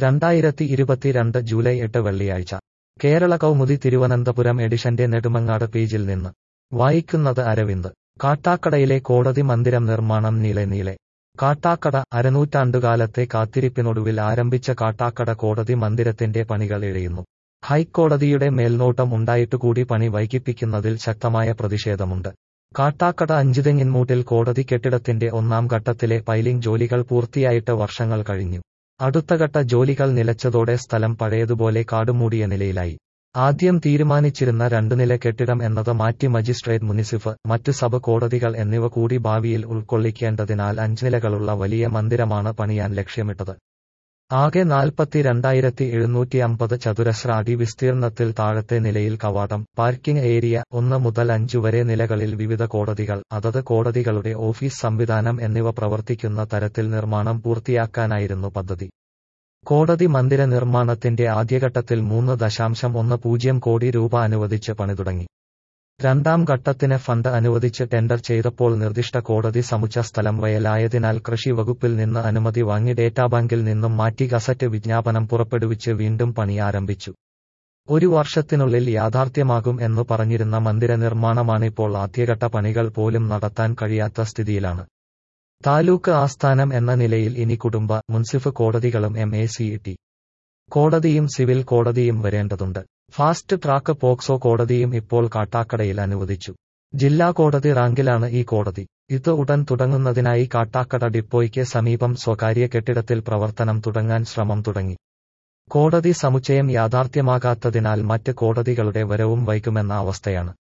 2022 July 8 വെള്ളിയാഴ്ച കേരള കൗമുദി തിരുവനന്തപുരം എഡിഷന്റെ നെടുമങ്ങാട് പേജിൽ നിന്ന് വായിക്കുന്നത് അരവിന്ദ്. കാട്ടാക്കടയിലെ കോടതി മന്ദിരം നിർമ്മാണം നീളെ. കാട്ടാക്കട അരനൂറ്റാണ്ടുകാലത്തെ കാത്തിരിപ്പിനൊടുവിൽ ആരംഭിച്ച കാട്ടാക്കട കോടതി മന്ദിരത്തിന്റെ പണികൾ ഇഴയുന്നു. ഹൈക്കോടതിയുടെ മേൽനോട്ടം ഉണ്ടായിട്ടുകൂടി പണി വൈകിപ്പിക്കുന്നതിൽ ശക്തമായ പ്രതിഷേധമുണ്ട്. കാട്ടാക്കട അഞ്ചുതെങ്ങിൻമൂട്ടിൽ കോടതി കെട്ടിടത്തിന്റെ ഒന്നാം ഘട്ടത്തിലെ പൈലിംഗ് ജോലികൾ പൂർത്തിയായിട്ട് വർഷങ്ങൾ കഴിഞ്ഞു. അടുത്തഘട്ട ജോലികൾ നിലച്ചതോടെ സ്ഥലം പഴയതുപോലെ കാടുമൂടിയ നിലയിലായി. ആദ്യം തീരുമാനിച്ചിരുന്ന 2 നില കെട്ടിടം എന്നത് മാറ്റി മജിസ്ട്രേറ്റ്, മുനിസിഫ്, മറ്റു സബ് കോടതികൾ എന്നിവ കൂടി ഭാവിയിൽ ഉൾക്കൊള്ളിക്കേണ്ടതിനാൽ 5 നിലകളുള്ള വലിയ മന്ദിരമാണ് പണിയാൻ ലക്ഷ്യമിട്ടത്. ആകെ 42,750 ചതുരശ്ര അടി വിസ്തീർണത്തിൽ താഴത്തെ നിലയിൽ കവാടം, പാർക്കിംഗ് ഏരിയ, 1 മുതൽ 5 വരെ നിലകളിൽ വിവിധ കോടതികൾ, അതത് കോടതികളുടെ ഓഫീസ് സംവിധാനം എന്നിവ പ്രവർത്തിക്കുന്ന തരത്തിൽ നിർമ്മാണം പൂർത്തിയാക്കാനായിരുന്നു പദ്ധതി. കോടതി മന്ദിര നിർമ്മാണത്തിന്റെ ആദ്യഘട്ടത്തിൽ 3.10 കോടി രൂപ അനുവദിച്ച് പണി തുടങ്ങി. രണ്ടാം ഘട്ടത്തിന് ഫണ്ട് അനുവദിച്ച് ടെൻഡർ ചെയ്തപ്പോൾ നിർദ്ദിഷ്ട കോടതി സമുച്ച സ്ഥലം വയലായതിനാൽ കൃഷി വകുപ്പിൽ നിന്ന് അനുമതി വാങ്ങി ഡേറ്റാബാങ്കിൽ നിന്നും മാറ്റി ഗസറ്റ് വിജ്ഞാപനം പുറപ്പെടുവിച്ച് വീണ്ടും പണി ആരംഭിച്ചു. 1 വർഷത്തിനുള്ളിൽ യാഥാർത്ഥ്യമാകും എന്നു പറഞ്ഞിരുന്ന മന്ദിര നിർമ്മാണമാണിപ്പോൾ ആദ്യഘട്ട പണികൾ പോലും നടത്താൻ കഴിയാത്ത സ്ഥിതിയിലാണ്. താലൂക്ക് ആസ്ഥാനം എന്ന നിലയിൽ ഇനി കുടുംബ, മുൻസിഫ് കോടതികളും MACT കോടതിയും സിവിൽ കോടതിയും വരേണ്ടതുണ്ട്. ഫാസ്റ്റ് ട്രാക്ക് പോക്സോ കോടതിയും ഇപ്പോൾ കാട്ടാക്കടയിൽ അനുവദിച്ചു. ജില്ലാ കോടതി റാങ്കിലാണ് ഈ കോടതി. ഇത് ഉടൻ തുടങ്ങുന്നതിനായി കാട്ടാക്കട ഡിപ്പോയ്ക്ക് സമീപം സ്വകാര്യ കെട്ടിടത്തിൽ പ്രവർത്തനം തുടങ്ങാൻ ശ്രമം തുടങ്ങി. കോടതി സമുച്ചയം യാഥാർത്ഥ്യമാകാത്തതിനാൽ മറ്റ് കോടതികളുടെ വരവും വൈകുമെന്ന അവസ്ഥയാണ്.